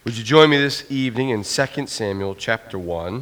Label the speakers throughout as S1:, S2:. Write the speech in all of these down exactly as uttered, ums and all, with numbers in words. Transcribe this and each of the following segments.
S1: Would you join me this evening in Second Samuel chapter one?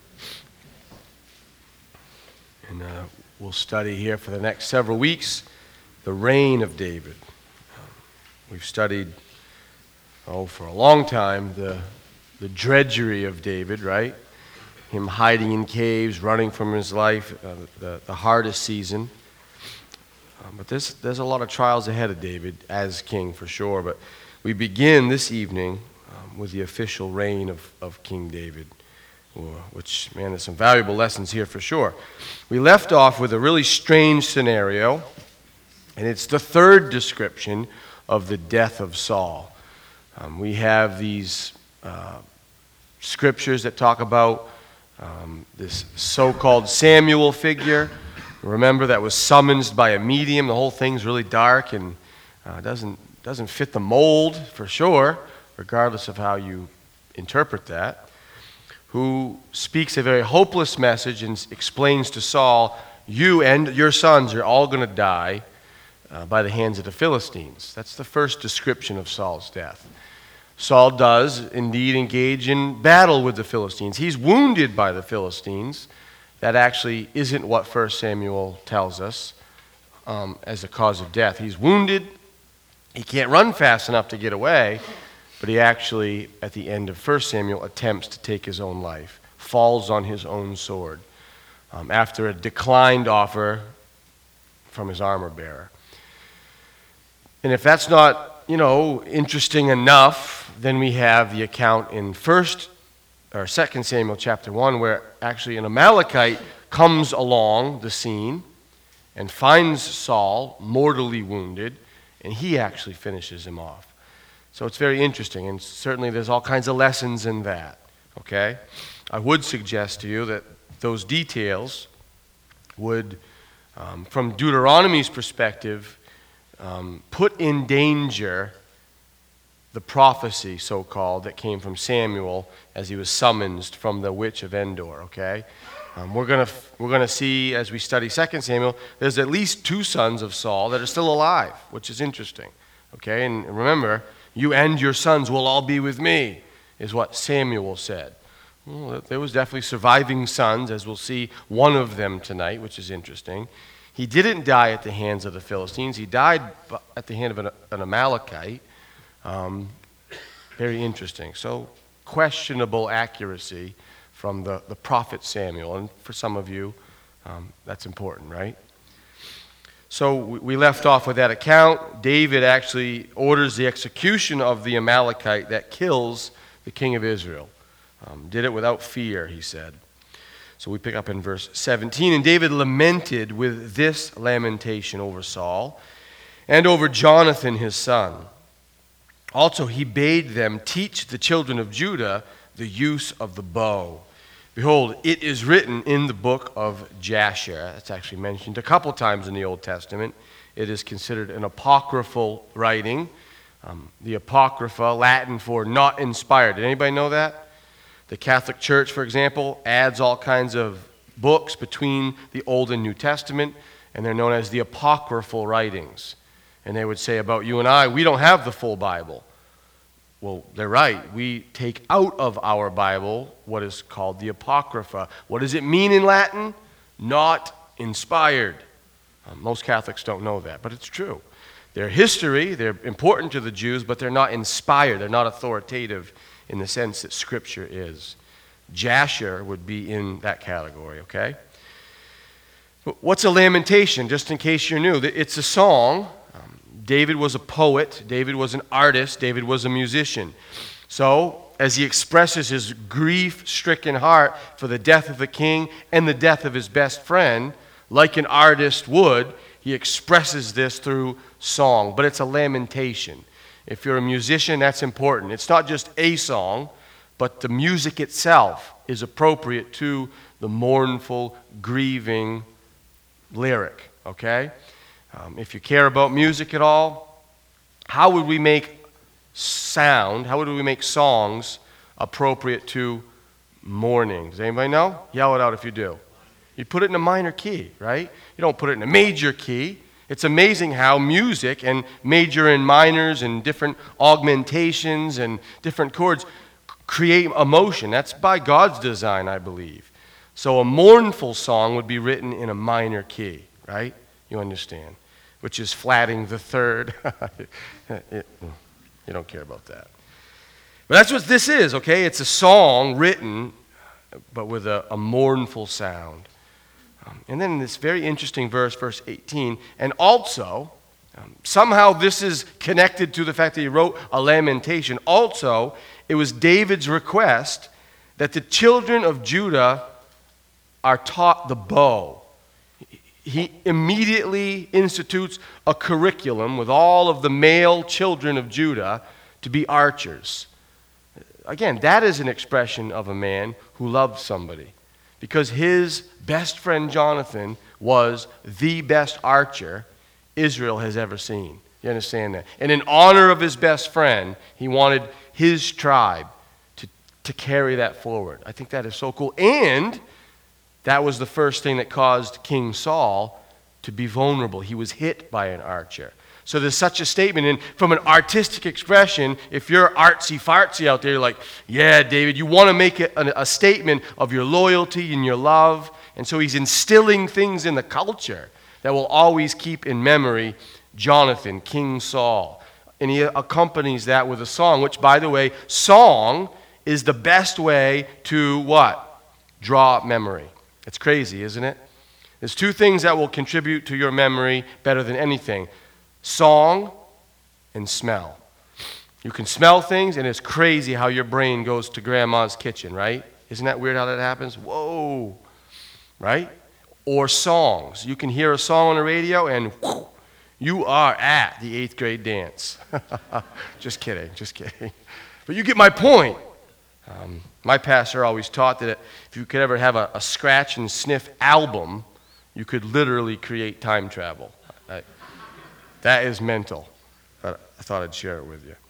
S1: And uh, we'll study here for the next several weeks the reign of David. Um, we've studied, oh, for a long time, the, the drudgery of David, right? Him hiding in caves, running from his life, uh, the, the hardest season. Um, but there's, there's a lot of trials ahead of David as king, for sure. But we begin this evening um, with the official reign of, of King David, or, which, man, there's some valuable lessons here for sure. We left off with a really strange scenario, and it's the third description of the death of Saul. Um, we have these uh, scriptures that talk about um, this so-called Samuel figure. Remember, that was summoned by a medium. The whole thing's really dark and uh, doesn't doesn't fit the mold for sure, regardless of how you interpret that. Who speaks a very hopeless message and explains to Saul, "You and your sons are all going to die uh, by the hands of the Philistines." That's the first description of Saul's death. Saul does indeed engage in battle with the Philistines. He's wounded by the Philistines. That actually isn't what First Samuel tells us um, as the cause of death. He's wounded. He can't run fast enough to get away, but he actually, at the end of First Samuel, attempts to take his own life, falls on his own sword um, after a declined offer from his armor bearer. And if that's not, you know, interesting enough, then we have the account in First or Second Samuel chapter one, where actually an Amalekite comes along the scene and finds Saul mortally wounded, and he actually finishes him off. So it's very interesting, and certainly there's all kinds of lessons in that, okay? I would suggest to you that those details would, um, from Deuteronomy's perspective, um, put in danger the prophecy, so-called, that came from Samuel as he was summoned from the witch of Endor, okay? Um, we're going to we're gonna see, as we study Second Samuel, there's at least two sons of Saul that are still alive, which is interesting, okay? And remember, "You and your sons will all be with me," is what Samuel said. Well, there was definitely surviving sons, as we'll see one of them tonight, which is interesting. He didn't die at the hands of the Philistines. He died at the hand of an, an Amalekite. Um, very interesting. So questionable accuracy from the, the prophet Samuel. And for some of you, um, that's important, right? So we, we left off with that account. David actually orders the execution of the Amalekite that kills the king of Israel. Um, did it without fear, he said. So we pick up in verse seventeen. "And David lamented with this lamentation over Saul and over Jonathan his son. Also, he bade them teach the children of Judah the use of the bow. Behold, it is written in the book of Jasher." That's actually mentioned a couple times in the Old Testament. It is considered an apocryphal writing. Um, the Apocrypha, Latin for not inspired. Did anybody know that? The Catholic Church, for example, adds all kinds of books between the Old and New Testament, and they're known as the apocryphal writings. And they would say about you and I, we don't have the full Bible. Well, they're right. We take out of our Bible what is called the Apocrypha. What does it mean in Latin? Not inspired. Um, most Catholics don't know that, but it's true. They're history, they're important to the Jews, but they're not inspired. They're not authoritative in the sense that Scripture is. Jasher would be in that category, okay? But what's a lamentation, just in case you're new? It's a song. David was a poet. David was an artist. David was a musician. So, as he expresses his grief-stricken heart for the death of the king and the death of his best friend, like an artist would, he expresses this through song. But it's a lamentation. If you're a musician, that's important. It's not just a song, but the music itself is appropriate to the mournful, grieving lyric, okay? Um, if you care about music at all, how would we make sound, how would we make songs appropriate to mourning? Does anybody know? Yell it out if you do. You put it in a minor key, right? You don't put it in a major key. It's amazing how music and major and minors and different augmentations and different chords create emotion. That's by God's design, I believe. So a mournful song would be written in a minor key, right? You understand? Which is flatting the third. You don't care about that. But that's what this is, okay? It's a song written, but with a, a mournful sound. Um, and then in this very interesting verse, verse eighteen, and also, um, somehow this is connected to the fact that he wrote a lamentation. Also, it was David's request that the children of Judah are taught the bow. He immediately institutes a curriculum with all of the male children of Judah to be archers. Again, that is an expression of a man who loved somebody, because his best friend Jonathan was the best archer Israel has ever seen. You understand that? And in honor of his best friend, he wanted his tribe to, to carry that forward. I think that is so cool. And that was the first thing that caused King Saul to be vulnerable. He was hit by an archer. So there's such a statement, and from an artistic expression, if you're artsy-fartsy out there, you're like, yeah, David, you want to make a, a statement of your loyalty and your love. And so he's instilling things in the culture that will always keep in memory Jonathan, King Saul. And he accompanies that with a song, which, by the way, song is the best way to what? Draw up memory. It's crazy, isn't it? There's two things that will contribute to your memory better than anything. Song and smell. You can smell things, and it's crazy how your brain goes to grandma's kitchen, right? Isn't that weird how that happens? Whoa, right? Or songs. You can hear a song on the radio, and whoo, you are at the eighth grade dance. Just kidding, just kidding. But you get my point. Um, my pastor always taught that if you could ever have a, a scratch and sniff album, you could literally create time travel. I, That is mental. But I thought I'd share it with you.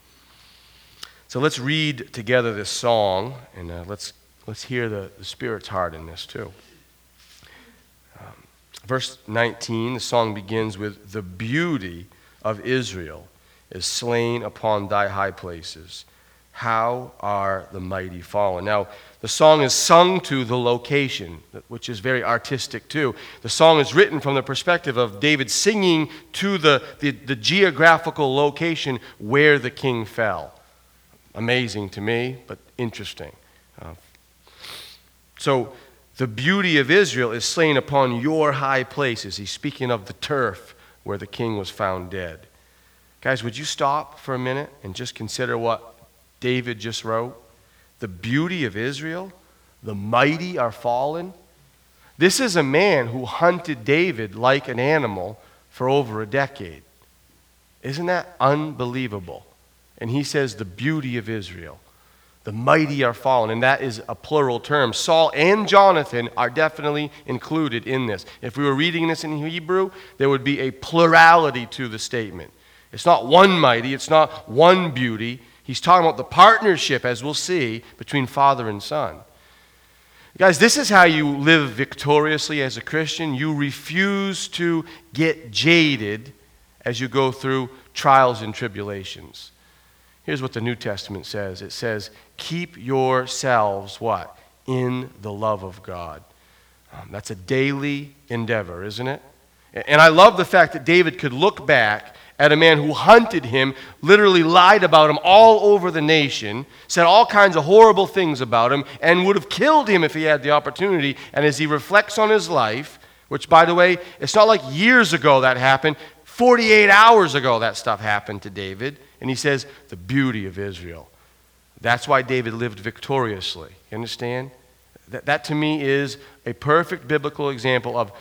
S1: So let's read together this song, and uh, let's let's hear the, the Spirit's heart in this too. Um, verse nineteen, the song begins with, "The beauty of Israel is slain upon thy high places. How are the mighty fallen?" Now, the song is sung to the location, which is very artistic too. The song is written from the perspective of David singing to the, the, the geographical location where the king fell. Amazing to me, but interesting. Uh, so, the beauty of Israel is slain upon your high places. He's speaking of the turf where the king was found dead. Guys, would you stop for a minute and just consider what David just wrote? The beauty of Israel, the mighty are fallen. This is a man who hunted David like an animal for over a decade. Isn't that unbelievable? And he says the beauty of Israel, the mighty are fallen, and that is a plural term. Saul and Jonathan are definitely included in this. If we were reading this in Hebrew, there would be a plurality to the statement. It's not one mighty, it's not one beauty. He's talking about the partnership, as we'll see, between father and son. Guys, this is how you live victoriously as a Christian. You refuse to get jaded as you go through trials and tribulations. Here's what the New Testament says. It says, keep yourselves, what? In the love of God. Um, that's a daily endeavor, isn't it? And I love the fact that David could look back at a man who hunted him, literally lied about him all over the nation, said all kinds of horrible things about him, and would have killed him if he had the opportunity. And as he reflects on his life, which, by the way, it's not like years ago that happened, forty-eight hours ago that stuff happened to David, and he says, the beauty of Israel. That's why David lived victoriously. You understand? That, that to me is a perfect biblical example of,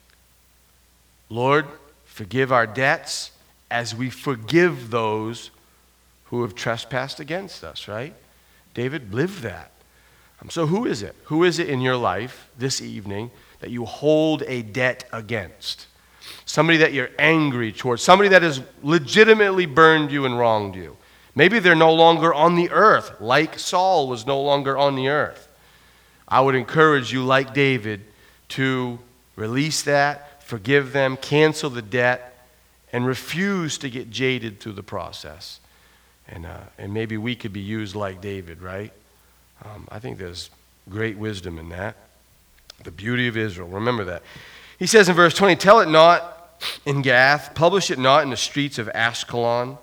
S1: Lord, forgive our debts as we forgive those who have trespassed against us, right? David lived that. Um, so who is it? Who is it in your life this evening that you hold a debt against? Somebody that you're angry towards, somebody that has legitimately burned you and wronged you. Maybe they're no longer on the earth, like Saul was no longer on the earth. I would encourage you, like David, to release that, forgive them, cancel the debt, and refuse to get jaded through the process. And, uh, and maybe we could be used like David, right? Um, I think there's great wisdom in that. The beauty of Israel. Remember that. He says in verse twenty, tell it not in Gath, publish it not in the streets of Ashkelon,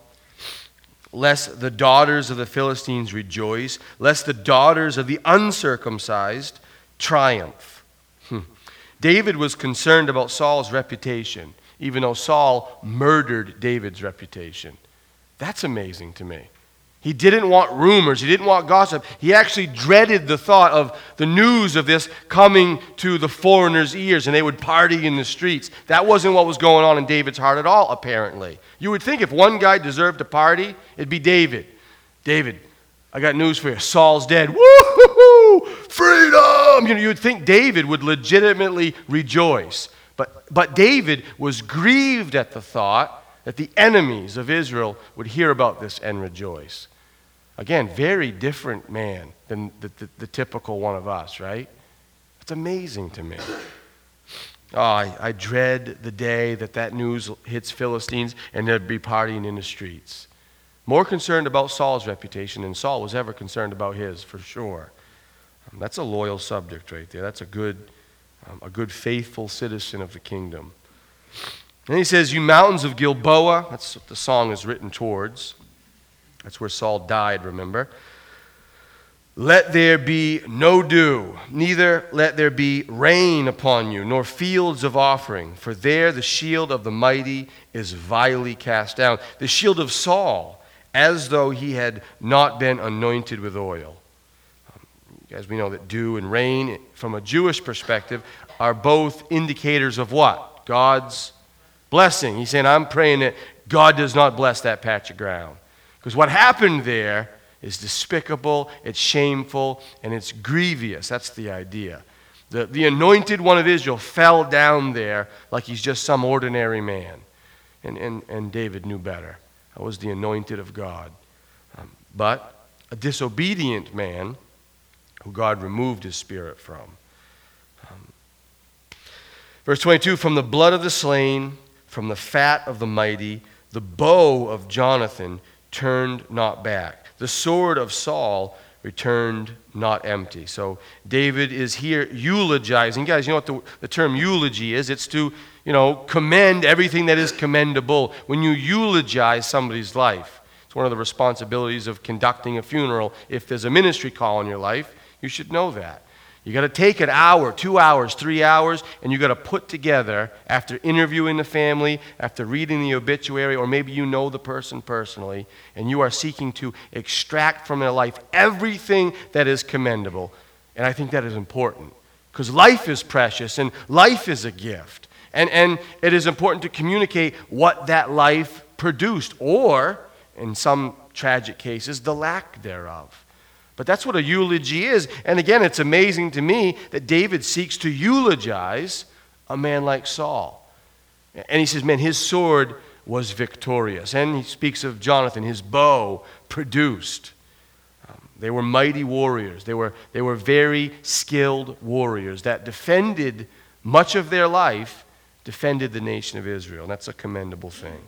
S1: lest the daughters of the Philistines rejoice, lest the daughters of the uncircumcised triumph. Hmm. David was concerned about Saul's reputation, even though Saul murdered David's reputation. That's amazing to me. He didn't want rumors. He didn't want gossip. He actually dreaded the thought of the news of this coming to the foreigners' ears, and they would party in the streets. That wasn't what was going on in David's heart at all, apparently. You would think if one guy deserved a party, it'd be David. David, I got news for you. Saul's dead. Woo-hoo-hoo! Freedom! You know, you would think David would legitimately rejoice. But, but David was grieved at the thought that the enemies of Israel would hear about this and rejoice. Again, very different man than the, the, the typical one of us, right? It's amazing to me. Oh, I, I dread the day that that news hits Philistines and they'd be partying in the streets. More concerned about Saul's reputation than Saul was ever concerned about his, for sure. Um, that's a loyal subject right there. That's a good, um, a good faithful citizen of the kingdom. And he says, you mountains of Gilboa, that's what the song is written towards. That's where Saul died, remember. Let there be no dew, neither let there be rain upon you, nor fields of offering, for there the shield of the mighty is vilely cast down. The shield of Saul, as though he had not been anointed with oil. Um, as we know that dew and rain, from a Jewish perspective, are both indicators of what? God's blessing. He's saying, I'm praying that God does not bless that patch of ground. Because what happened there is despicable, it's shameful, and it's grievous. That's the idea. The, the anointed one of Israel fell down there like he's just some ordinary man. And, and, and David knew better. That was the anointed of God. Um, but a disobedient man who God removed his spirit from. Um, verse twenty-two, from the blood of the slain, from the fat of the mighty, the bow of Jonathan turned not back. The sword of Saul returned not empty. So David is here eulogizing. Guys, you know what the, the term eulogy is? It's to, you know, commend everything that is commendable. When you eulogize somebody's life, it's one of the responsibilities of conducting a funeral. If there's a ministry call in your life, you should know that. You got to take an hour, two hours, three hours, and you got to put together, after interviewing the family, after reading the obituary, or maybe you know the person personally, and you are seeking to extract from their life everything that is commendable. And I think that is important, because life is precious, and life is a gift. And, and it is important to communicate what that life produced, or, in some tragic cases, the lack thereof. But that's what a eulogy is. And again, it's amazing to me that David seeks to eulogize a man like Saul. And he says, man, his sword was victorious. And he speaks of Jonathan, his bow produced. Um, they were mighty warriors. They were, they were very skilled warriors that defended much of their life, defended the nation of Israel. And that's a commendable thing.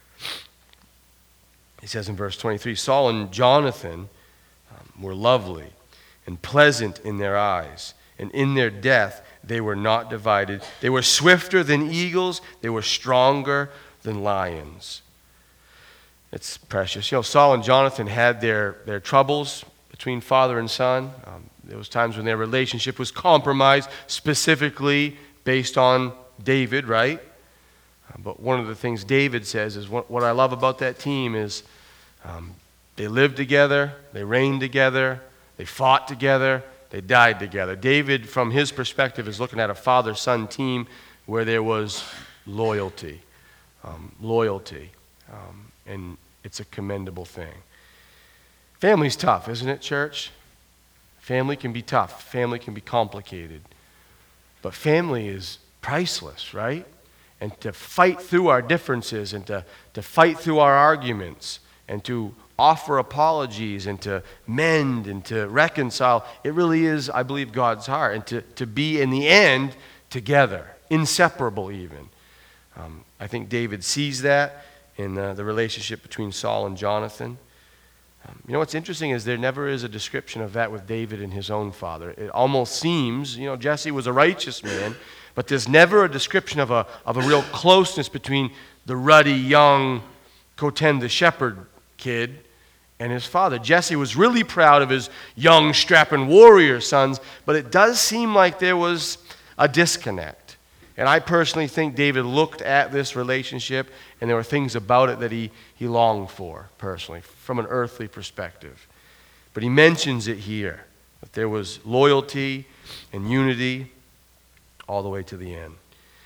S1: He says in verse twenty-three, Saul and Jonathan were lovely and pleasant in their eyes, and in their death they were not divided. They were swifter than eagles, they were stronger than lions. It's precious. You know, Saul and Jonathan had their, their troubles between father and son. Um, there was times when their relationship was compromised, specifically based on David, right? Uh, but one of the things David says is, what, what I love about that team is um, they lived together, they reigned together, they fought together, they died together. David, from his perspective, is looking at a father-son team where there was loyalty. Um, loyalty. Um, and it's a commendable thing. Family's tough, isn't it, church? Family can be tough. Family can be complicated. But family is priceless, right? And to fight through our differences and to, to fight through our arguments and to offer apologies and to mend and to reconcile, it really is, I believe, God's heart. And to, to be, in the end, together, inseparable even. Um, I think David sees that in uh, the relationship between Saul and Jonathan. Um, you know what's interesting is there never is a description of that with David and his own father. It almost seems, you know, Jesse was a righteous man, but there's never a description of a, of a real closeness between the ruddy, young Koten the shepherd kid and his father. Jesse was really proud of his young, strapping warrior sons, but it does seem like there was a disconnect. And I personally think David looked at this relationship, and there were things about it that he, he longed for, personally, from an earthly perspective. But he mentions it here, that there was loyalty and unity all the way to the end.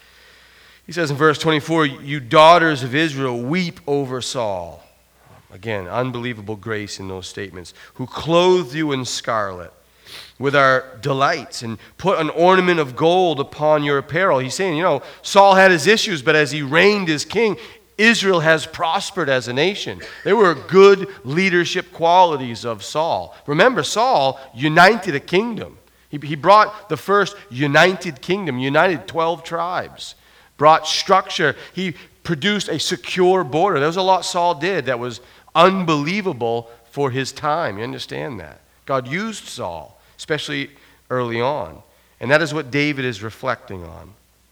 S1: He says in verse twenty-four, "You daughters of Israel, weep over Saul." Again, unbelievable grace in those statements. "Who clothed you in scarlet with our delights and put an ornament of gold upon your apparel." He's saying, you know, Saul had his issues, but as he reigned as king, Israel has prospered as a nation. There were good leadership qualities of Saul. Remember, Saul united a kingdom. He, he brought the first united kingdom, united twelve tribes, brought structure. He produced a secure border. There was a lot Saul did that was unbelievable for his time. You understand that? God used Saul, especially early on. And that is what David is reflecting on.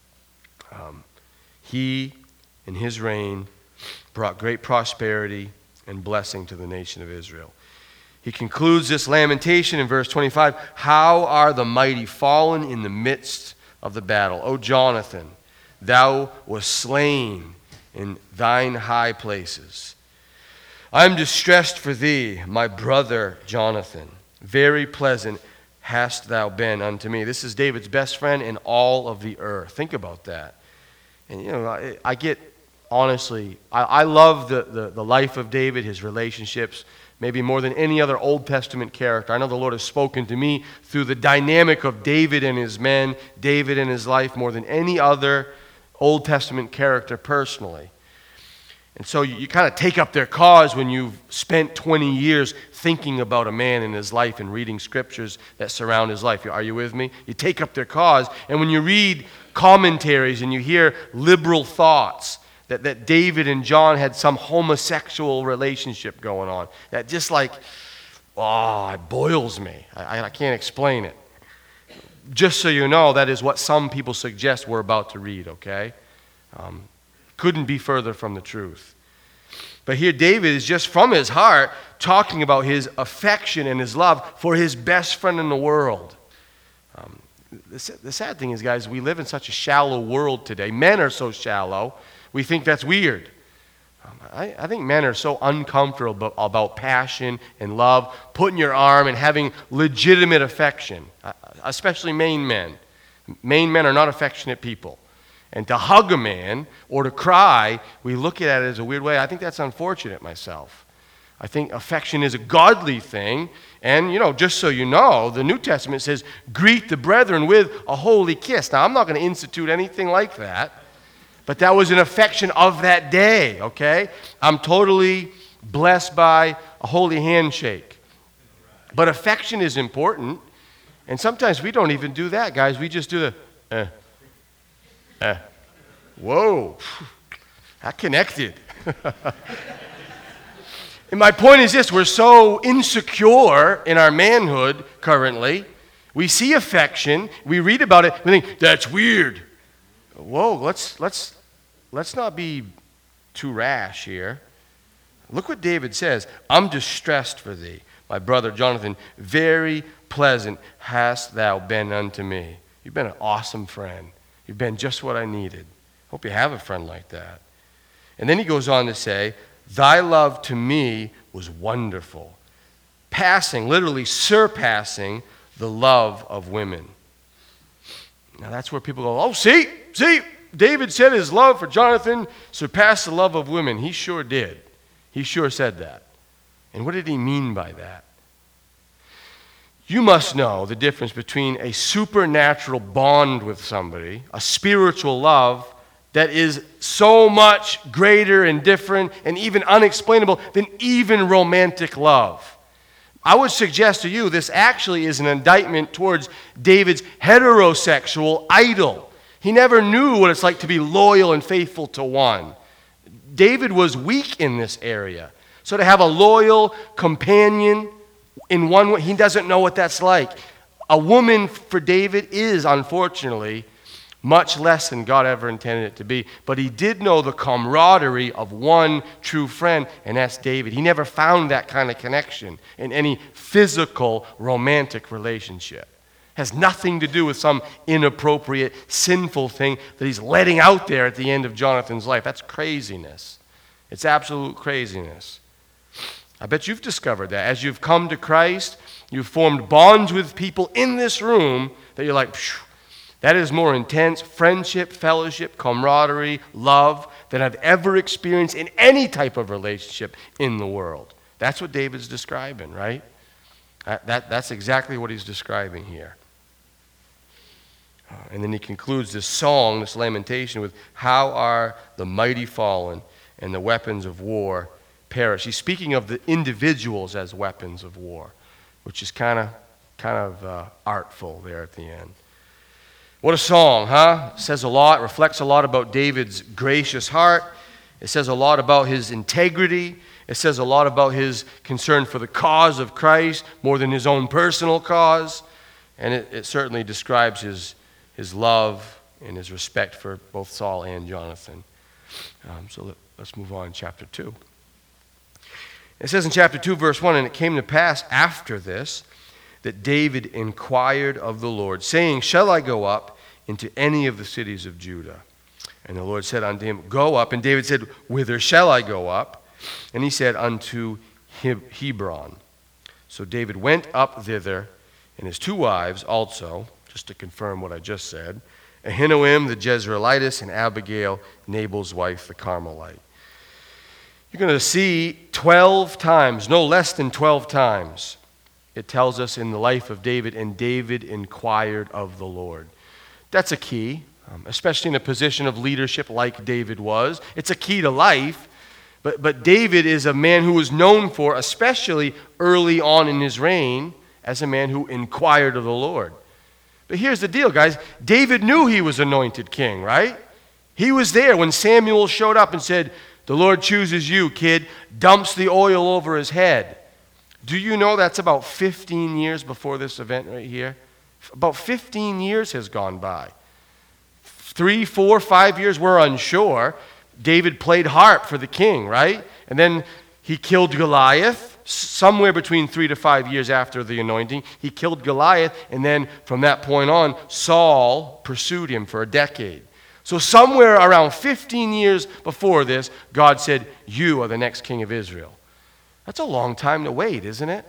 S1: Um, he, in his reign, brought great prosperity and blessing to the nation of Israel. He concludes this lamentation in verse twenty-five. "How are the mighty fallen in the midst of the battle? O Jonathan, thou wast slain in thine high places. I am distressed for thee, my brother Jonathan. Very pleasant hast thou been unto me." This is David's best friend in all of the earth. Think about that. And you know, I, I get, honestly, I, I love the, the, the life of David, his relationships, maybe more than any other Old Testament character. I know the Lord has spoken to me through the dynamic of David and his men, David and his life, more than any other Old Testament character personally. And so you, you kind of take up their cause when you've spent twenty years thinking about a man in his life and reading scriptures that surround his life. Are you with me? You take up their cause. And when you read commentaries and you hear liberal thoughts that, that David and John had some homosexual relationship going on, that just like, oh, it boils me. I, I can't explain it. Just so you know, that is what some people suggest we're about to read, okay? Um, couldn't be further from the truth. But here David is just from his heart talking about his affection and his love for his best friend in the world. Um, the, the sad thing is, guys, we live in such a shallow world today. Men are so shallow, we think that's weird. Um, I, I think men are so uncomfortable about, about passion and love, putting your arm and having legitimate affection, especially Maine men. Maine men are not affectionate people. And to hug a man or to cry, we look at it as a weird way. I think that's unfortunate myself. I think affection is a godly thing. And, you know, just so you know, the New Testament says, greet the brethren with a holy kiss. Now, I'm not going to institute anything like that. But that was an affection of that day, okay? I'm totally blessed by a holy handshake. But affection is important. And sometimes we don't even do that, guys. We just do the, eh. Eh. Whoa, that connected. And my point is this, we're so insecure in our manhood currently. We see affection, we read about it, we think, that's weird. Whoa, let's, let's, let's not be too rash here. Look what David says. I'm distressed for thee, my brother Jonathan. Very pleasant hast thou been unto me. You've been an awesome friend. You've been just what I needed. Hope you have a friend like that. And then he goes on to say, thy love to me was wonderful, passing, literally surpassing the love of women. Now that's where people go, oh, see, see, David said his love for Jonathan surpassed the love of women. He sure did. He sure said that. And what did he mean by that? You must know the difference between a supernatural bond with somebody, a spiritual love that is so much greater and different and even unexplainable than even romantic love. I would suggest to you this actually is an indictment towards David's heterosexual idol. He never knew what it's like to be loyal and faithful to one. David was weak in this area. So to have a loyal companion in one way, he doesn't know what that's like. A woman for David is, unfortunately, much less than God ever intended it to be. But he did know the camaraderie of one true friend, and that's David. He never found that kind of connection in any physical, romantic relationship. It has nothing to do with some inappropriate, sinful thing that he's letting out there at the end of Jonathan's life. That's craziness. It's absolute craziness. I bet you've discovered that. As you've come to Christ, you've formed bonds with people in this room that you're like, phew, that is more intense friendship, fellowship, camaraderie, love than I've ever experienced in any type of relationship in the world. That's what David's describing, right? That, that, that's exactly what he's describing here. Uh, and then he concludes this song, this lamentation, with how are the mighty fallen and the weapons of war perish. He's speaking of the individuals as weapons of war, which is kind of kind of uh, artful there at the end. What a song, huh? It says a lot, reflects a lot about David's gracious heart. It says a lot about his integrity. It says a lot about his concern for the cause of Christ more than his own personal cause. And it, it certainly describes his, his love and his respect for both Saul and Jonathan. Um, so let, let's move on to chapter two. It says in chapter two, verse one, and it came to pass after this that David inquired of the Lord, saying, shall I go up into any of the cities of Judah? And the Lord said unto him, go up. And David said, whither shall I go up? And he said, unto Hebron. So David went up thither, and his two wives also, just to confirm what I just said, Ahinoam the Jezreelitess, and Abigail, Nabal's wife, the Carmelite. You're going to see twelve times, no less than twelve times, it tells us in the life of David, and David inquired of the Lord. That's a key, um, especially in a position of leadership like David was. It's a key to life, but, but David is a man who was known for, especially early on in his reign, as a man who inquired of the Lord. But here's the deal, guys. David knew he was anointed king, right? He was there when Samuel showed up and said, the Lord chooses you, kid, dumps the oil over his head. Do you know that's about fifteen years before this event right here? About fifteen years has gone by. Three, four, five years, we're unsure. David played harp for the king, right? And then he killed Goliath. Somewhere between three to five years after the anointing, he killed Goliath. And then from that point on, Saul pursued him for a decade. So somewhere around fifteen years before this, God said, you are the next king of Israel. That's a long time to wait, isn't it?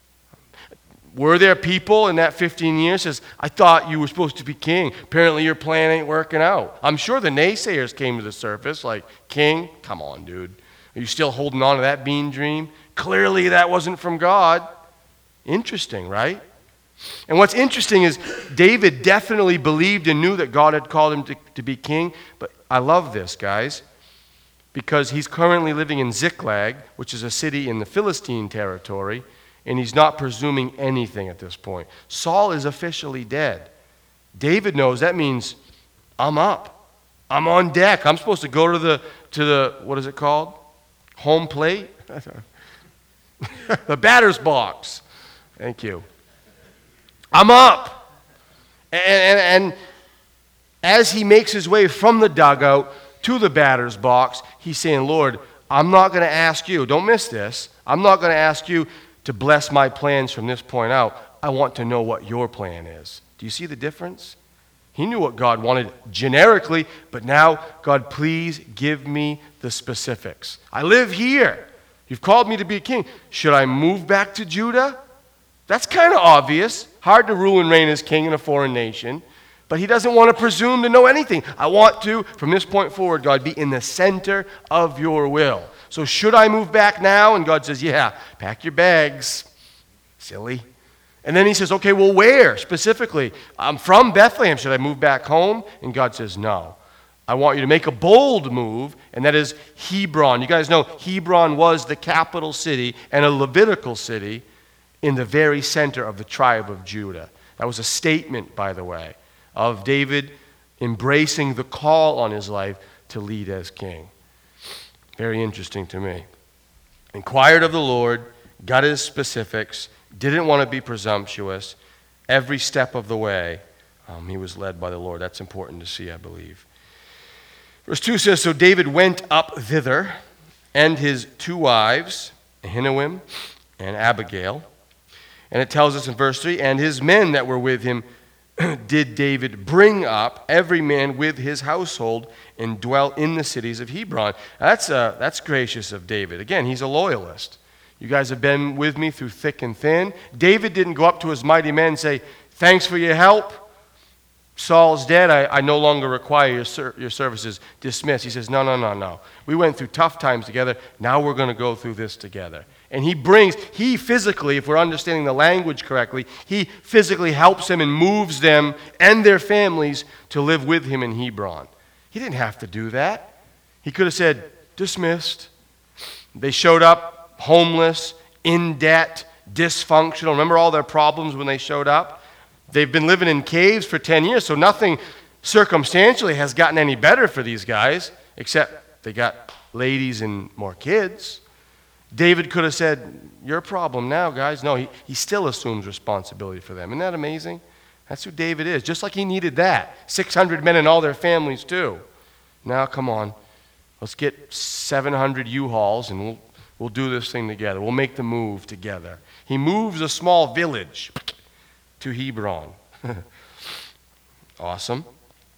S1: Were there people in that fifteen years says, I thought you were supposed to be king. Apparently your plan ain't working out. I'm sure the naysayers came to the surface like, king, come on, dude. Are you still holding on to that bean dream? Clearly that wasn't from God. Interesting, right? And what's interesting is David definitely believed and knew that God had called him to, to be king. But I love this, guys, because he's currently living in Ziklag, which is a city in the Philistine territory, and he's not presuming anything at this point. Saul is officially dead. David knows that means I'm up. I'm on deck. I'm supposed to go to the, to the what is it called? Home plate? The batter's box. Thank you. I'm up. And, and, and as he makes his way from the dugout to the batter's box, he's saying, Lord, I'm not going to ask you, don't miss this, I'm not going to ask you to bless my plans from this point out. I want to know what your plan is. Do you see the difference? He knew what God wanted generically, but now, God, please give me the specifics. I live here. You've called me to be a king. Should I move back to Judah? That's kind of obvious. Hard to rule and reign as king in a foreign nation. But he doesn't want to presume to know anything. I want to, from this point forward, God, be in the center of your will. So should I move back now? And God says, yeah, pack your bags. Silly. And then he says, okay, well, where specifically? I'm from Bethlehem. Should I move back home? And God says, no. I want you to make a bold move, and that is Hebron. You guys know Hebron was the capital city and a Levitical city in the very center of the tribe of Judah. That was a statement, by the way, of David embracing the call on his life to lead as king. Very interesting to me. Inquired of the Lord, got his specifics, didn't want to be presumptuous. Every step of the way, um, he was led by the Lord. That's important to see, I believe. Verse two says, so David went up thither, and his two wives, Ahinoam and Abigail. And it tells us in verse three, and his men that were with him did David bring up, every man with his household, and dwell in the cities of Hebron. That's, uh, that's gracious of David. Again, he's a loyalist. You guys have been with me through thick and thin. David didn't go up to his mighty men and say, thanks for your help. Saul's dead. I, I no longer require your, ser- your services. Dismissed. He says, no, no, no, no. We went through tough times together. Now we're going to go through this together. And he brings, he physically, if we're understanding the language correctly, he physically helps them and moves them and their families to live with him in Hebron. He didn't have to do that. He could have said, dismissed. They showed up homeless, in debt, dysfunctional. Remember all their problems when they showed up? They've been living in caves for ten years, so nothing circumstantially has gotten any better for these guys, except they got ladies and more kids. David could have said, your problem now, guys. No, he, he still assumes responsibility for them. Isn't that amazing? That's who David is. Just like he needed that. six hundred men and all their families too. Now, come on. Let's get seven hundred U-Hauls and we'll, we'll do this thing together. We'll make the move together. He moves a small village to Hebron. Awesome.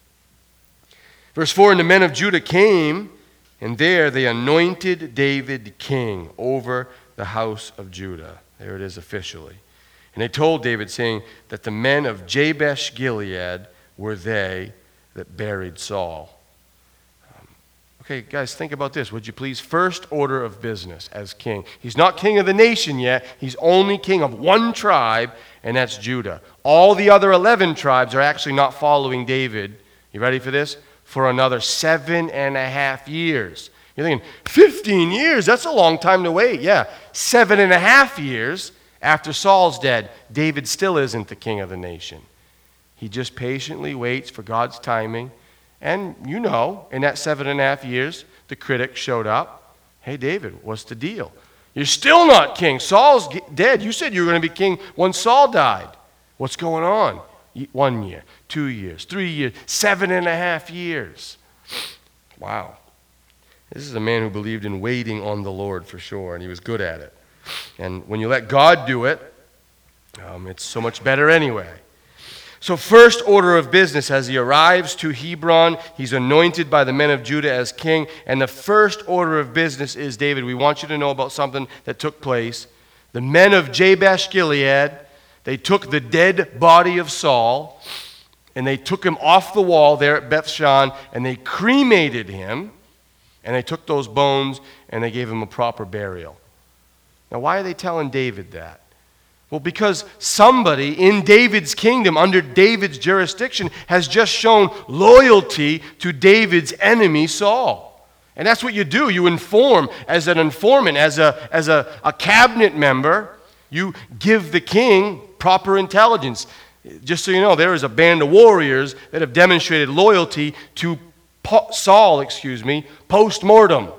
S1: Verse four, and the men of Judah came, and there they anointed David king over the house of Judah. There it is officially. And they told David, saying that the men of Jabesh Gilead were they that buried Saul. Um, okay, guys, think about this, would you please? First order of business as king. He's not king of the nation yet. He's only king of one tribe, and that's Judah. All the other eleven tribes are actually not following David. You ready for this? For another seven and a half years. You're thinking, fifteen years? That's a long time to wait. Yeah, seven and a half years after Saul's dead, David still isn't the king of the nation. He just patiently waits for God's timing. And you know, in that seven and a half years, the critics showed up. Hey, David, what's the deal? You're still not king. Saul's dead. You said you were going to be king when Saul died. What's going on? One year, two years, three years, seven and a half years. Wow. This is a man who believed in waiting on the Lord for sure, and he was good at it. And when you let God do it, um, it's so much better anyway. So first order of business, as he arrives to Hebron, he's anointed by the men of Judah as king. And the first order of business is, David, we want you to know about something that took place. The men of Jabesh Gilead, they took the dead body of Saul, and they took him off the wall there at Bethshan, and they cremated him, and they took those bones, and they gave him a proper burial. Now, why are they telling David that? Well, because somebody in David's kingdom, under David's jurisdiction, has just shown loyalty to David's enemy, Saul. And that's what you do. You inform as an informant, as a, as a, a cabinet member. You give the king proper intelligence. Just so you know, there is a band of warriors that have demonstrated loyalty to Saul, excuse me, post-mortem.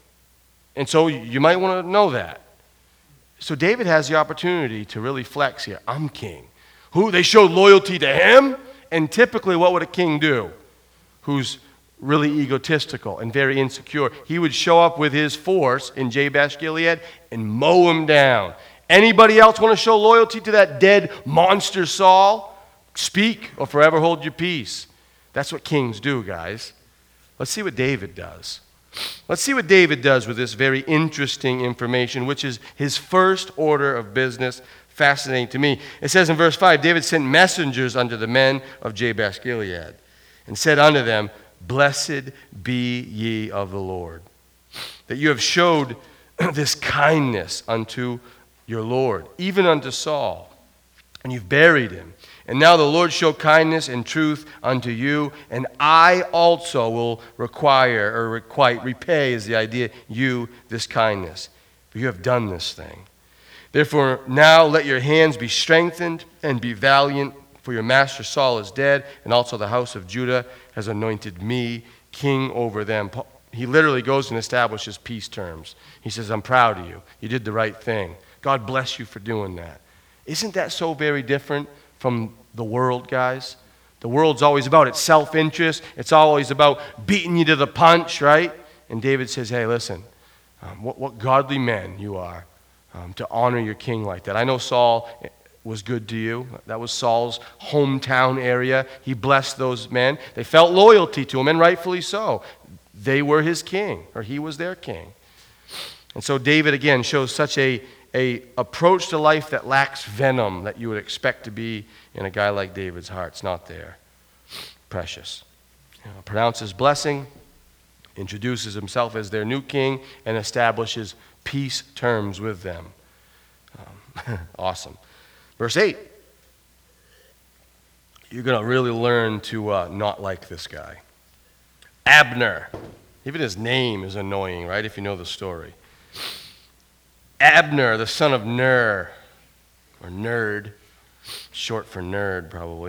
S1: And so you might want to know that. So David has the opportunity to really flex here. I'm king. Who? They showed loyalty to him? And typically, what would a king do? Who's really egotistical and very insecure. He would show up with his force in Jabesh Gilead and mow him down. Anybody else want to show loyalty to that dead monster Saul? Speak or forever hold your peace. That's what kings do, guys. Let's see what David does. Let's see what David does with this very interesting information, which is his first order of business. Fascinating to me. It says in verse five, David sent messengers unto the men of Jabesh Gilead and said unto them, Blessed be ye of the Lord, that you have showed this kindness unto your Lord, even unto Saul, and you've buried him. And now the Lord show kindness and truth unto you, and I also will require, or requite, repay is the idea, you this kindness. For you have done this thing. Therefore now let your hands be strengthened and be valiant for your master Saul is dead, and also the house of Judah has anointed me king over them. He literally goes and establishes peace terms. He says, I'm proud of you. You did the right thing. God bless you for doing that. Isn't that so very different from the world, guys? The world's always about its self-interest. It's always about beating you to the punch, right? And David says, hey, listen, um, what, what godly men you are um, to honor your king like that. I know Saul was good to you. That was Saul's hometown area. He blessed those men. They felt loyalty to him, and rightfully so. They were his king, or he was their king. And so David, again, shows such a, a approach to life that lacks venom that you would expect to be in a guy like David's heart. It's not there. Precious. You know, pronounces blessing, introduces himself as their new king, and establishes peace terms with them. Um, awesome. Verse eight. You're going to really learn to uh, not like this guy. Abner. Even his name is annoying, right, if you know the story. Abner, the son of Ner, or Nerd, short for nerd probably.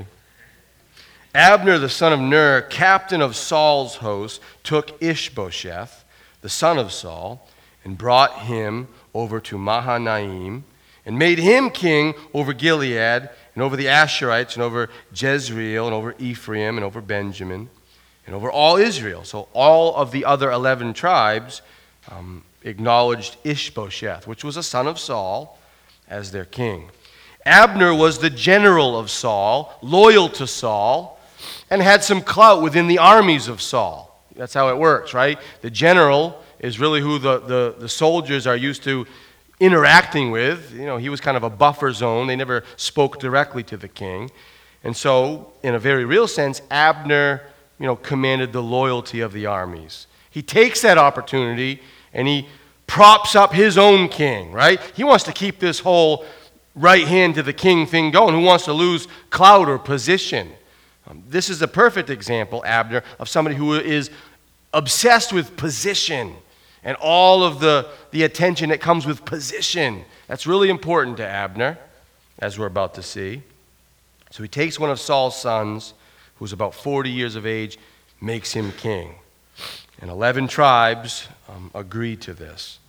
S1: Abner, the son of Ner, captain of Saul's host, took Ishbosheth, the son of Saul, and brought him over to Mahanaim, and made him king over Gilead, and over the Asherites, and over Jezreel, and over Ephraim, and over Benjamin, and over all Israel. So all of the other eleven tribes um, acknowledged Ishbosheth, which was a son of Saul, as their king. Abner was the general of Saul, loyal to Saul, and had some clout within the armies of Saul. That's how it works, right? The general is really who the, the, the soldiers are used to interacting with. You know, he was kind of a buffer zone. They never spoke directly to the king. And so, in a very real sense, Abner, you know, commanded the loyalty of the armies. He takes that opportunity and he props up his own king, right? He wants to keep this whole right hand to the king thing going. Who wants to lose clout or position? Um, this is a perfect example, Abner, of somebody who is obsessed with position and all of the, the attention that comes with position. That's really important to Abner, as we're about to see. So he takes one of Saul's sons, who's about forty years of age, makes him king. And eleven tribes um, agree to this.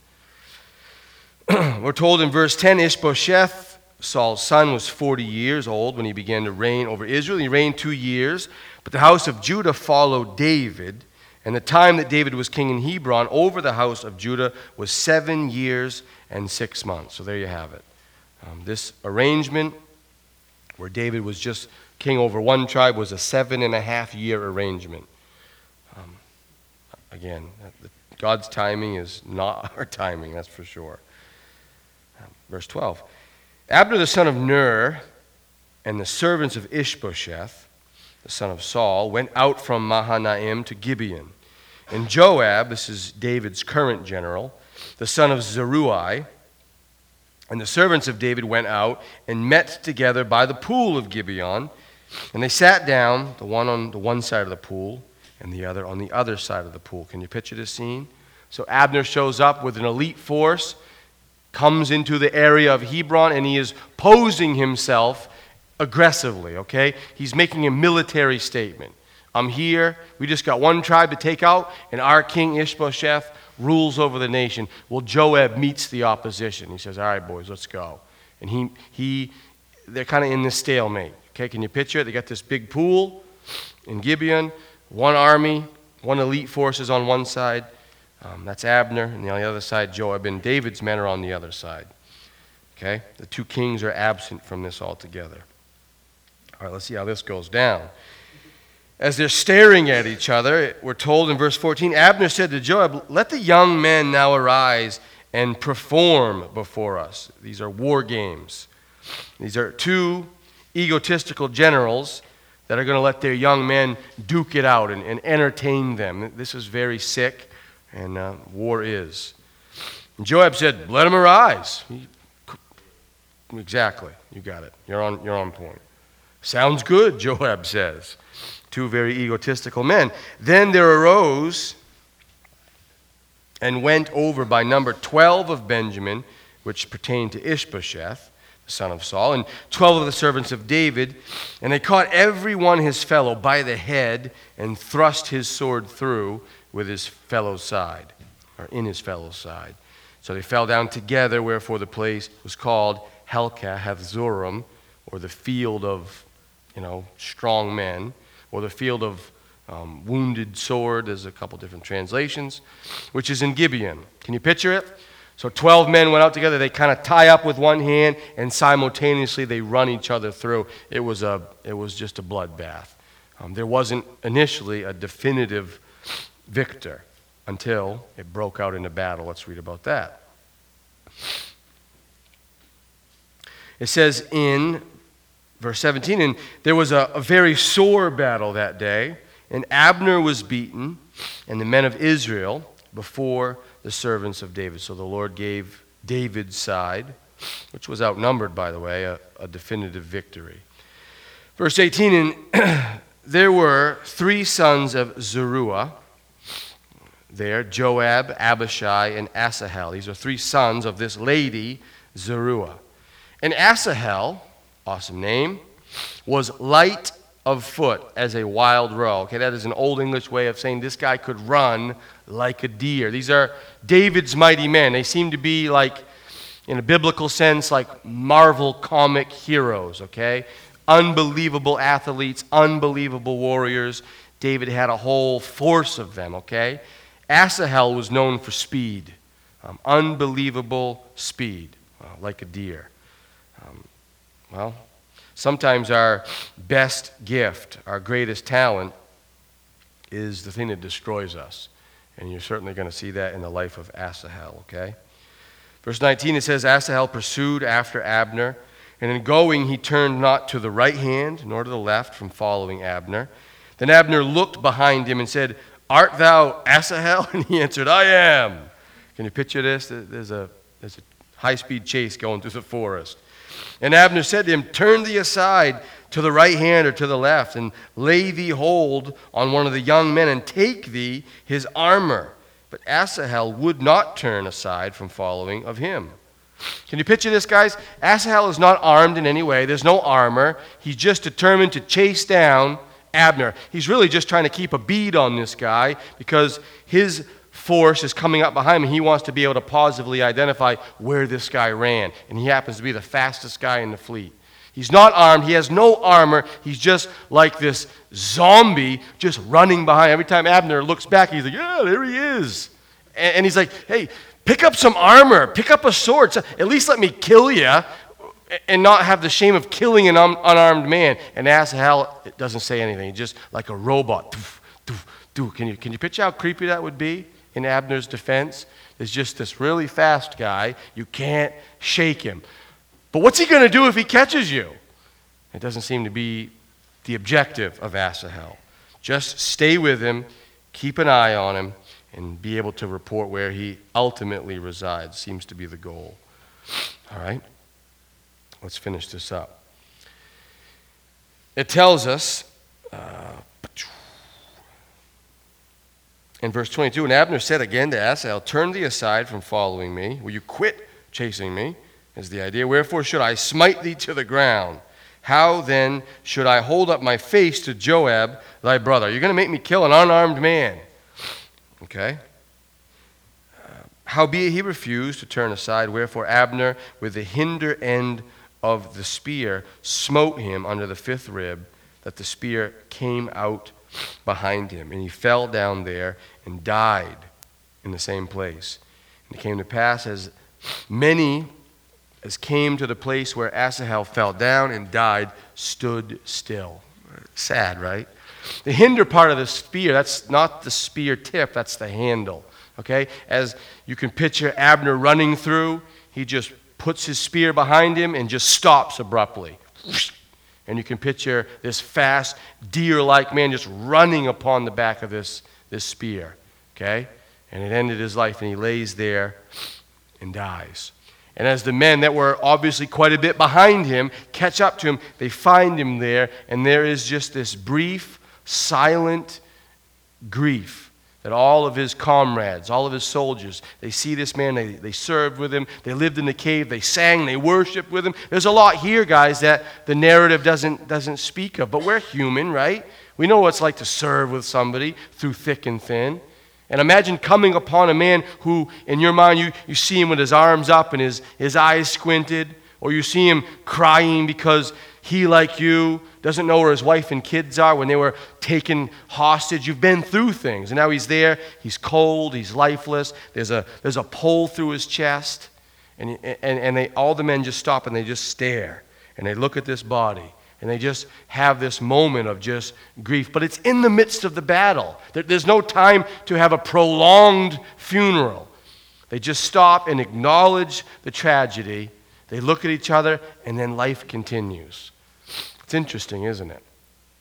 S1: We're told in verse ten, Ishbosheth, Saul's son, was forty years old when he began to reign over Israel. He reigned two years, but the house of Judah followed David. And the time that David was king in Hebron over the house of Judah was seven years and six months. So there you have it. Um, this arrangement, where David was just king over one tribe, was a seven and a half year arrangement. Um, again, God's timing is not our timing, that's for sure. Um, verse twelve. Abner the son of Ner and the servants of Ishbosheth, the son of Saul, went out from Mahanaim to Gibeon. And Joab, this is David's current general, the son of Zeruiah, and the servants of David went out and met together by the pool of Gibeon. And they sat down, the one on the one side of the pool and the other on the other side of the pool. Can you picture this scene? So Abner shows up with an elite force, comes into the area of Hebron, and he is posing himself aggressively, okay? He's making a military statement. I'm here. We just got one tribe to take out, and our king Ishbosheth rules over the nation. Well, Joab meets the opposition. He says, all right, boys, let's go. And he, he, they're kind of in this stalemate. Okay, can you picture it? They got this big pool in Gibeon, one army, one elite forces on one side. Um, that's Abner, and on the other side, Joab, and David's men are on the other side. Okay, the two kings are absent from this altogether. All right, let's see how this goes down. As they're staring at each other, we're told in verse fourteen, Abner said to Joab, let the young men now arise and perform before us. These are war games. These are two egotistical generals that are going to let their young men duke it out and, and entertain them. This is very sick, and uh, war is. And Joab said, let them arise. He, exactly, you got it. You're on, you're on point. Sounds good, Joab says. Two very egotistical men. Then there arose and went over by number twelve of Benjamin, which pertained to Ishbosheth, the son of Saul, and twelve of the servants of David. And they caught every one his fellow by the head and thrust his sword through with his fellow's side, or in his fellow's side. So they fell down together, wherefore the place was called Helkath Hazorim, or the field of, you know, strong men, or the field of um, wounded sword. There's a couple different translations, which is in Gibeon. Can you picture it? So twelve men went out together. They kind of tie up with one hand, and simultaneously they run each other through. It was a, it was just a bloodbath. Um, there wasn't initially a definitive victor until it broke out into battle. Let's read about that. It says in verse seventeen, and there was a, a very sore battle that day, and Abner was beaten, and the men of Israel before the servants of David. So the Lord gave David's side, which was outnumbered, by the way, a, a definitive victory. Verse eighteen, and there were three sons of Zeruiah there, Joab, Abishai, and Asahel. These are three sons of this lady, Zeruiah. And Asahel, awesome name, was light of foot as a wild roe. Okay, that is an old English way of saying this guy could run like a deer. These are David's mighty men. They seem to be like, in a biblical sense, like Marvel comic heroes, okay? Unbelievable athletes, unbelievable warriors. David had a whole force of them, okay? Asahel was known for speed, um, unbelievable speed, uh, like a deer. Um, well, sometimes our best gift, our greatest talent, is the thing that destroys us. And you're certainly going to see that in the life of Asahel, okay? Verse nineteen, it says, Asahel pursued after Abner, and in going he turned not to the right hand nor to the left from following Abner. Then Abner looked behind him and said, Art thou Asahel? And he answered, I am. Can you picture this? There's a, there's a high-speed chase going through the forest. And Abner said to him, Turn thee aside to the right hand or to the left, and lay thee hold on one of the young men, and take thee his armor. But Asahel would not turn aside from following of him. Can you picture this, guys? Asahel is not armed in any way. There's no armor. He's just determined to chase down Abner. He's really just trying to keep a bead on this guy because his force is coming up behind him. He wants to be able to positively identify where this guy ran. And he happens to be the fastest guy in the fleet. He's not armed. He has no armor. He's just like this zombie just running behind. Every time Abner looks back, he's like, yeah, there he is. And, and he's like, hey, pick up some armor. Pick up a sword. So at least let me kill you and not have the shame of killing an un- unarmed man. And Asahel, it doesn't say anything. He's just like a robot. Doof, doof, doof. Can you, can you picture how creepy that would be in Abner's defense? There's just this really fast guy. You can't shake him. But what's he going to do if he catches you? It doesn't seem to be the objective of Asahel. Just stay with him, keep an eye on him, and be able to report where he ultimately resides. Seems to be the goal. All right? Let's finish this up. It tells us uh, in verse twenty-two, and Abner said again to Asahel, Turn thee aside from following me. Will you quit chasing me? Is the idea. Wherefore should I smite thee to the ground? How then should I hold up my face to Joab, thy brother? You're going to make me kill an unarmed man. Okay? Uh, howbeit he refused to turn aside. Wherefore Abner, with the hinder end of the spear, smote him under the fifth rib, that the spear came out behind him. And he fell down there and died in the same place. And it came to pass as many as came to the place where Asahel fell down and died, stood still. Sad, right? The hinder part of the spear, that's not the spear tip, that's the handle. Okay? As you can picture Abner running through, he just puts his spear behind him and just stops abruptly. And you can picture this fast, deer-like man just running upon the back of this, this spear. Okay? And it ended his life, and he lays there and dies. And as the men that were obviously quite a bit behind him catch up to him, they find him there, and there is just this brief, silent grief that all of his comrades, all of his soldiers, they see this man, they, they served with him, they lived in the cave, they sang, they worshiped with him. There's a lot here, guys, that the narrative doesn't, doesn't speak of. But we're human, right? We know what it's like to serve with somebody through thick and thin. And imagine coming upon a man who, in your mind, you, you see him with his arms up and his, his eyes squinted, or you see him crying because he, like you, doesn't know where his wife and kids are when they were taken hostage. You've been through things, and now he's there. He's cold. He's lifeless. There's a, there's a pole through his chest. And, and, and they, all the men just stop and they just stare, and they look at this body. And they just have this moment of just grief. But it's in the midst of the battle. There's no time to have a prolonged funeral. They just stop and acknowledge the tragedy. They look at each other, and then life continues. It's interesting, isn't it?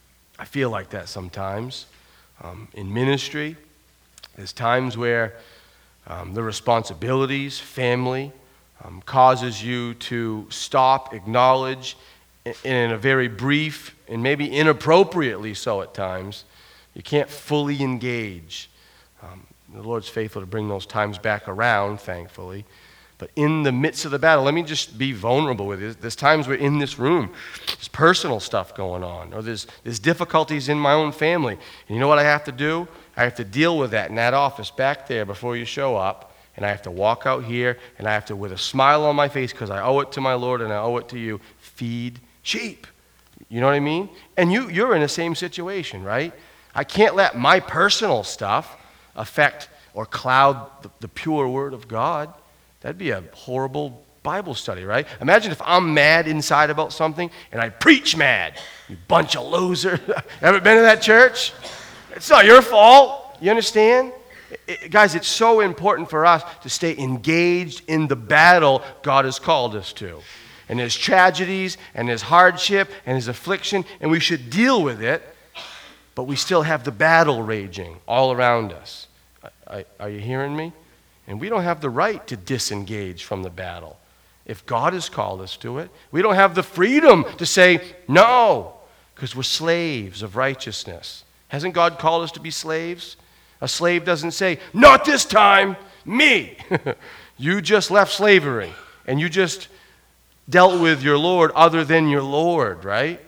S1: I feel like that sometimes. Um, in ministry, there's times where um, the responsibilities, family, um, causes you to stop, acknowledge, in a very brief and maybe inappropriately so at times. You can't fully engage. Um, the Lord's faithful to bring those times back around, thankfully. But in the midst of the battle, let me just be vulnerable with you. There's times we're in this room. There's personal stuff going on, or there's, there's difficulties in my own family. And you know what I have to do? I have to deal with that in that office back there before you show up. And I have to walk out here, and I have to, with a smile on my face, because I owe it to my Lord and I owe it to you, feed sheep. You know what I mean? And you, you're in the same situation, right? I can't let my personal stuff affect or cloud the, the pure word of God. That'd be a horrible Bible study, right? Imagine if I'm mad inside about something and I preach mad. You bunch of losers. Ever been to that church? It's not your fault. You understand? It, it, guys, it's so important for us to stay engaged in the battle God has called us to. And there's tragedies, and there's hardship, and there's affliction, and we should deal with it, but we still have the battle raging all around us. I, I, are you hearing me? And we don't have the right to disengage from the battle. If God has called us to it, we don't have the freedom to say no, because we're slaves of righteousness. Hasn't God called us to be slaves? A slave doesn't say, not this time, me. You just left slavery, and you just dealt with your Lord other than your Lord, right?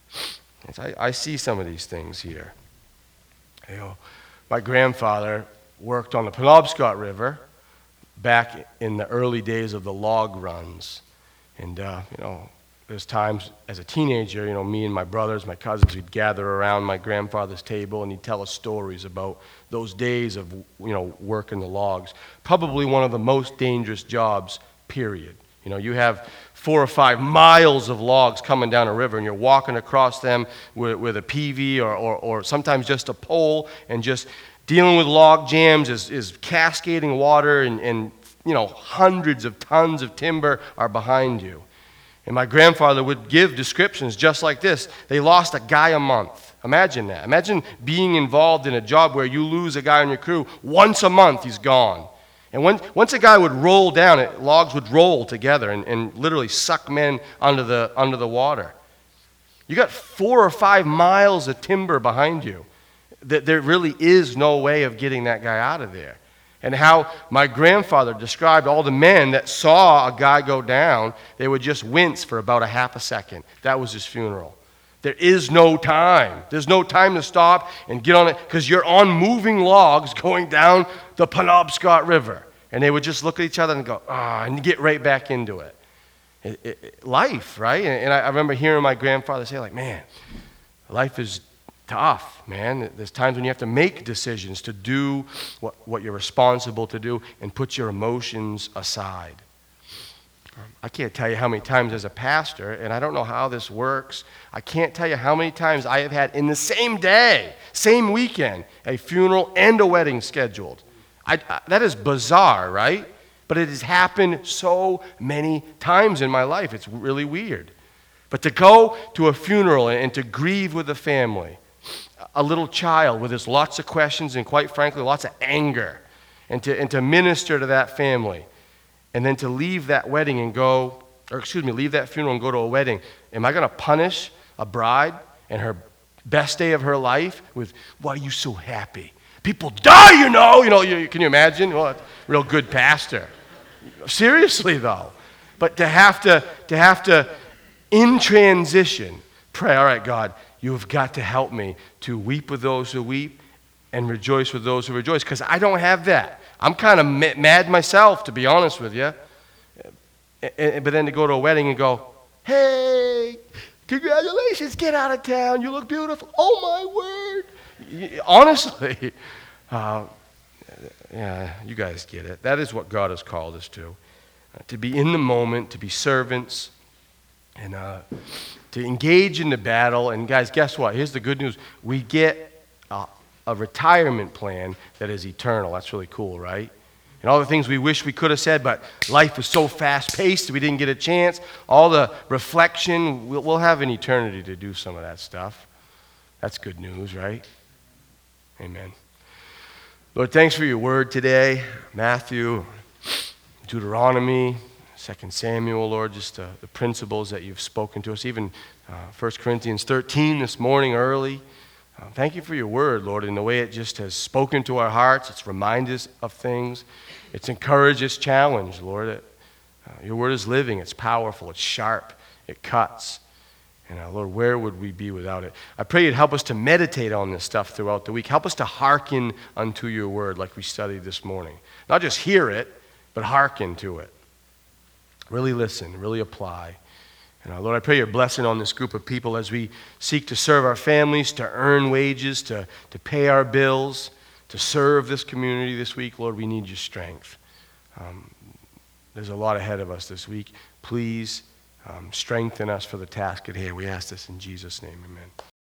S1: I, I see some of these things here. You know, my grandfather worked on the Penobscot River back in the early days of the log runs. And, uh, you know, there's times as a teenager, you know, me and my brothers, my cousins, we'd gather around my grandfather's table and he'd tell us stories about those days of, you know, working the logs. Probably one of the most dangerous jobs, period. You know, you have four or five miles of logs coming down a river, and you're walking across them with, with a P V or, or, or sometimes just a pole, and just dealing with log jams is, is cascading water, and, and, you know, hundreds of tons of timber are behind you. And my grandfather would give descriptions just like this. They lost a guy a month. Imagine that. Imagine being involved in a job where you lose a guy on your crew. Once a month, he's gone. And when, once a guy would roll down, it, logs would roll together and, and literally suck men under the, under the water. You got four or five miles of timber behind you. There really is no way of getting that guy out of there. And how my grandfather described all the men that saw a guy go down, they would just wince for about a half a second. That was his funeral. There is no time. There's no time to stop and get on it, because you're on moving logs going down the Penobscot River. And they would just look at each other and go, ah, and get right back into it. It, it, it life, right? And, and I, I remember hearing my grandfather say, like, man, life is tough, man. There's times when you have to make decisions to do what, what you're responsible to do and put your emotions aside. I can't tell you how many times as a pastor, and I don't know how this works, I can't tell you how many times I have had in the same day, same weekend, a funeral and a wedding scheduled. I, I, that is bizarre, right? But it has happened so many times in my life. It's really weird. But to go to a funeral and, and to grieve with a family, a little child with his lots of questions and, quite frankly, lots of anger, and to, and to minister to that family, and then to leave that wedding and go, or excuse me, leave that funeral and go to a wedding. Am I going to punish a bride and her best day of her life with, why are you so happy? People die, you know. You know, you, can you imagine? Well, real good pastor. Seriously, though. But to have to, to have to, in transition, pray, all right, God, you have got to help me to weep with those who weep and rejoice with those who rejoice, because I don't have that. I'm kind of mad myself, to be honest with you. But then to go to a wedding and go, hey, congratulations, get out of town, you look beautiful. Oh, my word. Honestly, uh, yeah, you guys get it. That is what God has called us to. Uh, to be in the moment, to be servants, and uh, to engage in the battle. And guys, guess what? Here's the good news. We get a, a retirement plan that is eternal. That's really cool, right? And all the things we wish we could have said, but life was so fast-paced we didn't get a chance. All the reflection, we'll, we'll have an eternity to do some of that stuff. That's good news, right? Amen. Lord, thanks for your word today. Matthew, Deuteronomy, Second Samuel, Lord, just uh, the principles that you've spoken to us. Even uh, First Corinthians thirteen this morning early. Uh, thank you for your word, Lord, in the way it just has spoken to our hearts. It's reminded us of things. It's encouraged us, challenged, Lord. It, uh, your word is living. It's powerful. It's sharp. It cuts. And uh, Lord, where would we be without it? I pray you'd help us to meditate on this stuff throughout the week. Help us to hearken unto your word like we studied this morning. Not just hear it, but hearken to it. Really listen, really apply. And uh, Lord, I pray your blessing on this group of people as we seek to serve our families, to earn wages, to, to pay our bills, to serve this community this week. Lord, we need your strength. Um, there's a lot ahead of us this week. Please um, strengthen us for the task at hand. We ask this in Jesus' name, amen.